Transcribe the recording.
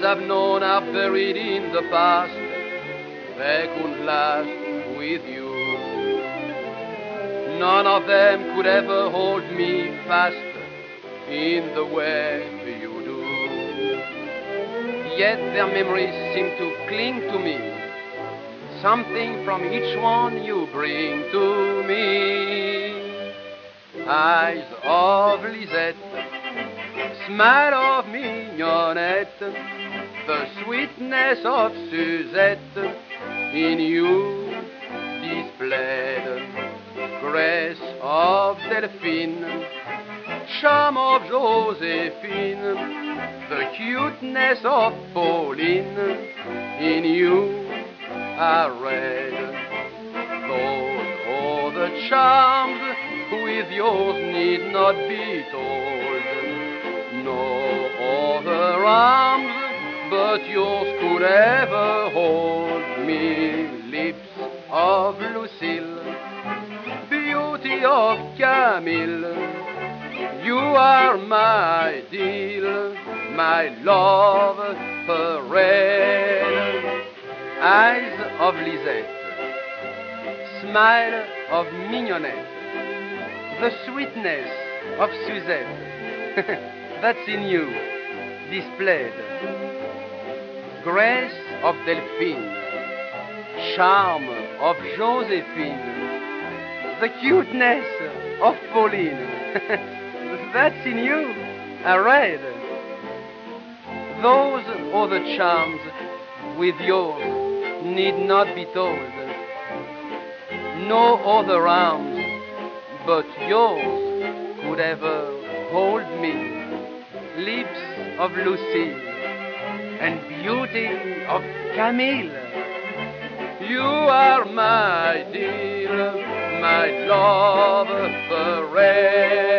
I've known are buried in the past. They couldn't last with you. None of them could ever hold me fast in the way you do. Yet their memories seem to cling to me. Something from each one you bring to me. Eyes of Lisette, smile of Mignonette, the sweetness of Suzette in you displayed. Grace of Delphine, charm of Joséphine, the cuteness of Pauline in you arrayed. Those other charms with yours need not be told. No other arms but yours could ever hold me. Lips of Lucille, beauty of Camille, you are my deal, my love parade. Eyes of Lisette, smile of Mignonette, the sweetness of Suzette, that's in you displayed. Grace of Delphine, charm of Joséphine, the cuteness of Pauline, that's in you arrayed. Those other charms with yours need not be told. No other arms but yours could ever hold me. Lips of Lucille and beauty of Camille, you are my dear, my love forever.